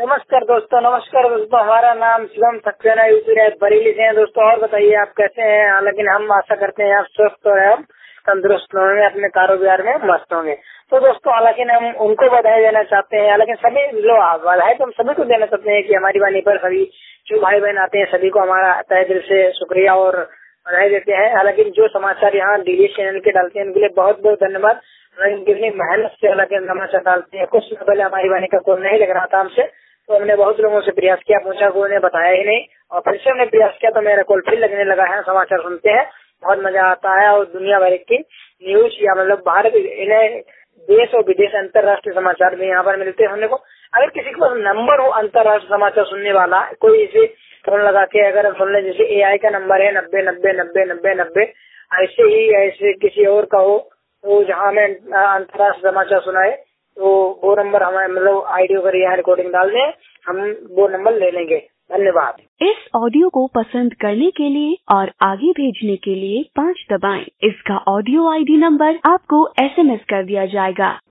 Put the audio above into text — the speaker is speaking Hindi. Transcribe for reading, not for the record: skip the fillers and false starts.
नमस्कार दोस्तों, हमारा नाम शिवम सक्सेना यूपी बरेली से है दोस्तों। और बताइए आप कैसे हैं? लेकिन हम आशा करते हैं आप स्वस्थ और हम तंदुरुस्त होंगे, अपने कारोबार में मस्त होंगे। तो दोस्तों हालांकि हम उनको बधाई देना चाहते हैं, लेकिन सभी जो बधाई तो हम सभी को देना चाहते हैं कि हमारी वाणी पर सभी जो भाई बहन आते हैं सभी को हमारा तहे दिल से शुक्रिया और बधाई देते हैं। हालांकि जो समाचार यहाँ डीडी चैनल के डालते हैं उनके लिए बहुत बहुत धन्यवाद। कितनी मेहनत से हालांकि समाचार डालते हैं। कुछ समय पहले हमारी वाणी का कॉल नहीं लग रहा था हमसे, तो हमने बहुत लोगों से प्रयास किया, पूछा, कोई ने बताया ही नहीं। और फिर से हमने प्रयास किया तो मेरा कॉल फिर लगने लगा है। समाचार सुनते हैं, बहुत मजा आता है। और दुनिया भर की न्यूज या मतलब भारत इन्हें देश और विदेश अंतर्राष्ट्रीय समाचार भी यहाँ पर मिलते हैं सुनने को। अगर किसी के पास नंबर हो अंतर्राष्ट्रीय समाचार सुनने वाला, कोई इसे फोन लगा के अगर हम सुन ले, जैसे AI का नंबर है 90 90 90 90 90, ऐसे किसी और का हो तो जहाँ में अंतर्राष्ट्रीय समाचार सुनाए तो वो नंबर हमें मतलब ऑडियो कर यहाँ रिकॉर्डिंग डाल दें, हम वो नंबर ले लेंगे। धन्यवाद। इस ऑडियो को पसंद करने के लिए और आगे भेजने के लिए 5 दबाएं। इसका ऑडियो ID नंबर आपको SMS कर दिया जाएगा।